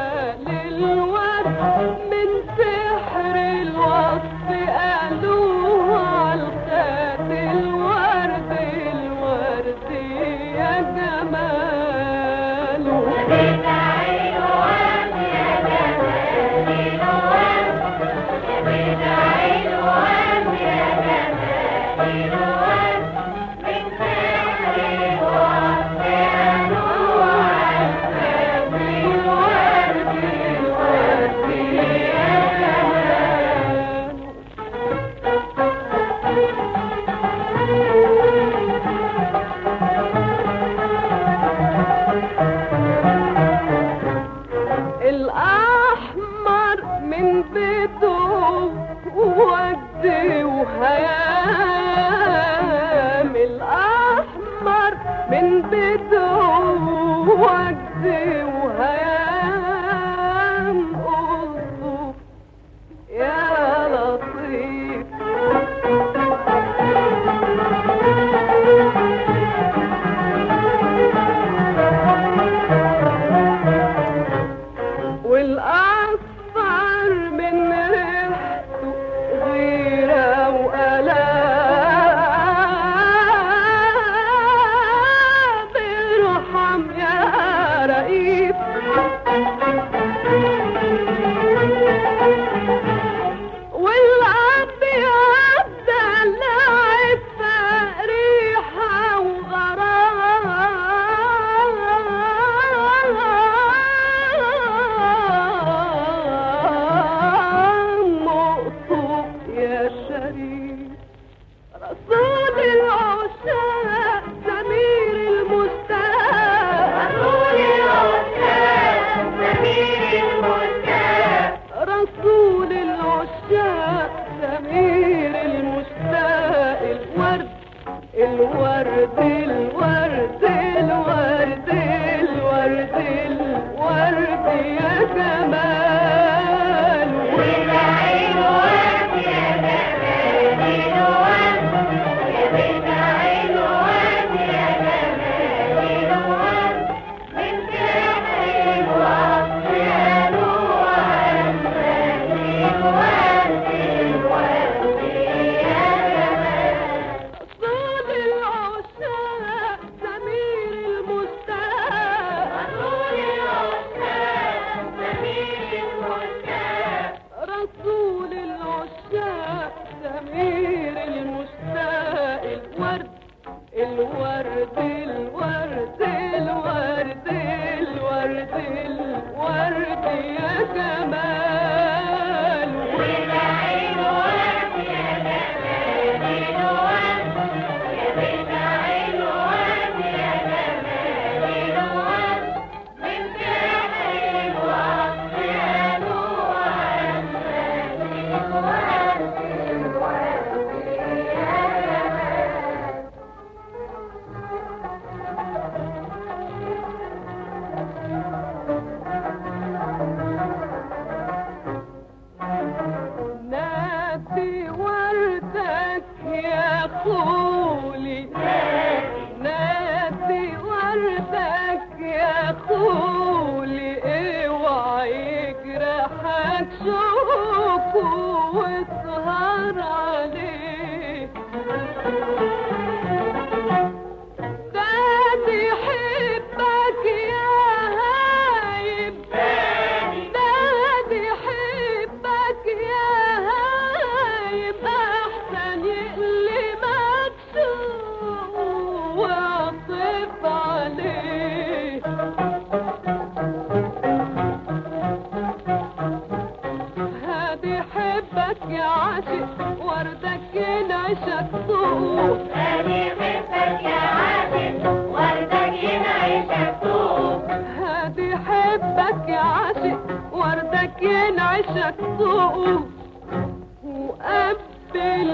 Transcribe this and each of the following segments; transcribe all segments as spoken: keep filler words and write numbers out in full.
جمال الورد من سحر الوصف قالوه عالخد الورد الورد يا جماله الأحمر من بيته وجد وهيام الأحمر من بيته وجد وهيام قصه يا لطيف والأصفر من ريحته غيرة وألام ارحم يا رئيف والأبيض دلعت ريحة وغرام مقصوف يا شريف رسول العشاق سمير المشتاق رسول العشاق سمير المشتاق الورد الورد الورد الورد الورد الورد يا جمال رسول العشاق سمير المشتاق رسول العشاق سمير المشتاق الورد الورد الورد الورد الورد الورد يا جمال نادي وردك يا خولي نادي وردك يا خولي اوعى يجرحك شوكه واسهر عليه دادي حبك يا هايب دادي حبك يا هايب احسن يقلبك سوق واعطف عليه هادي حبك يا عاشق وردك ينعشك سوق هادي حبك يا عاشق وردك ينعشك سوق هادي حبك يا عاشق وردك ينعشك سوق وقبل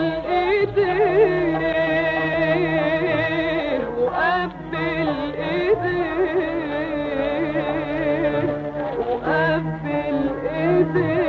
ايديه وقبل ايديه وقبل ايديه